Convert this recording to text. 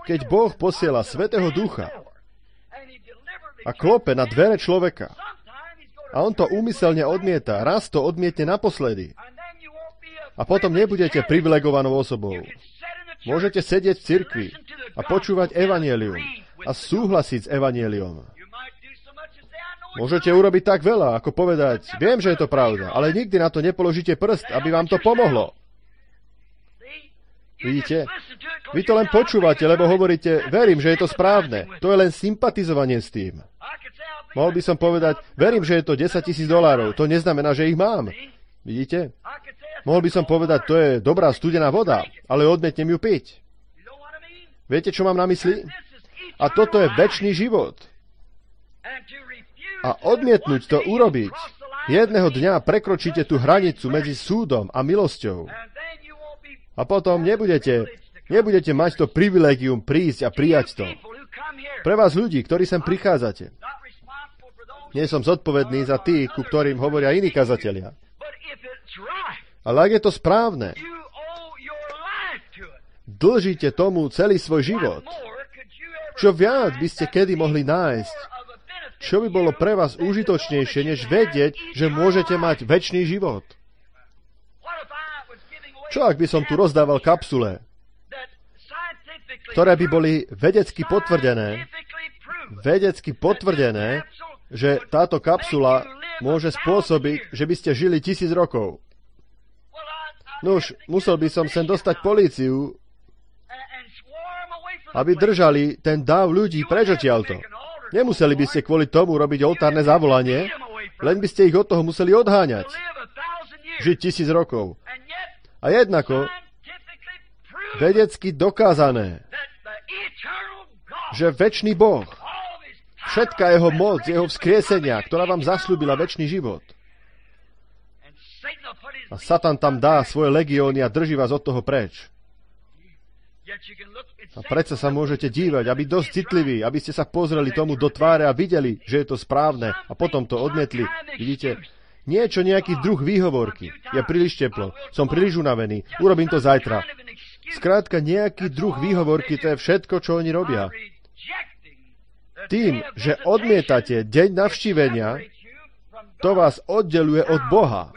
Keď Boh posiela Svätého Ducha a klope na dvere človeka a on to úmyselne odmieta, raz to odmietne naposledy a potom nebudete privilegovanou osobou. Môžete sedieť v cirkvi a počúvať evanjelium a súhlasiť s evanjeliom. Môžete urobiť tak veľa, ako povedať, viem, že je to pravda, ale nikdy na to nepoložíte prst, aby vám to pomohlo. Vidíte? Vy to len počúvate, lebo hovoríte, verím, že je to správne. To je len sympatizovanie s tým. Mohol by som povedať, verím, že je to $10,000. To neznamená, že ich mám. Vidíte? Mohol by som povedať, to je dobrá studená voda, ale odmietnem ju piť. Viete, čo mám na mysli? A toto je večný život. A odmietnúť to urobiť, jedného dňa prekročíte tú hranicu medzi súdom a milosťou. A potom nebudete mať to privilégium prísť a prijať to. Pre vás ľudí, ktorí sem prichádzate, nie som zodpovedný za tých, ku ktorým hovoria iní kazatelia. Ale ak je to správne, dlžíte tomu celý svoj život. Čo viac by ste kedy mohli nájsť? Čo by bolo pre vás užitočnejšie, než vedieť, že môžete mať večný život? Čo ak by som tu rozdával kapsule, ktoré by boli vedecky potvrdené, že táto kapsula môže spôsobiť, že by ste žili 1000 rokov? Nuž, musel by som sem dostať políciu, aby držali ten dáv ľudí preč odtiaľto. Nemuseli by ste kvôli tomu robiť oltárne zavolanie, len by ste ich od toho museli odháňať. Žiť 1000 rokov. A jednako vedecky dokázané, že večný Boh, všetká jeho moc, jeho vzkriesenia, ktorá vám zasľúbila večný život, a Satan tam dá svoje legióny a drží vás od toho preč. A predsa sa môžete dívať a byť dosť citliví, aby ste sa pozreli tomu do tváre a videli, že je to správne a potom to odmietli. Vidíte, nejaký druh výhovorky. Je príliš teplo, som príliš unavený, urobím to zajtra. Skrátka, nejaký druh výhovorky, to je všetko, čo oni robia. Tým, že odmietate deň navštívenia, to vás oddeluje od Boha.